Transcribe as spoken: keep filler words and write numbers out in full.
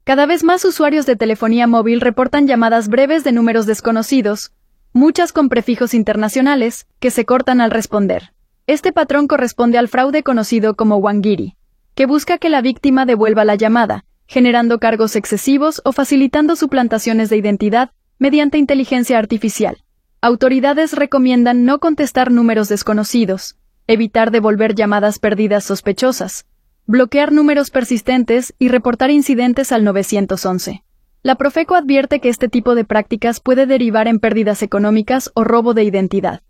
Cada vez más usuarios de telefonía móvil reportan llamadas breves de números desconocidos, muchas con prefijos internacionales, que se cortan al responder. Este patrón corresponde al fraude conocido como wangiri, que busca que la víctima devuelva la llamada, generando cargos excesivos o facilitando suplantaciones de identidad mediante inteligencia artificial. Autoridades recomiendan no contestar números desconocidos, evitar devolver llamadas perdidas sospechosas, bloquear números persistentes y reportar incidentes al nueve once. La Profeco advierte que este tipo de prácticas puede derivar en pérdidas económicas o robo de identidad.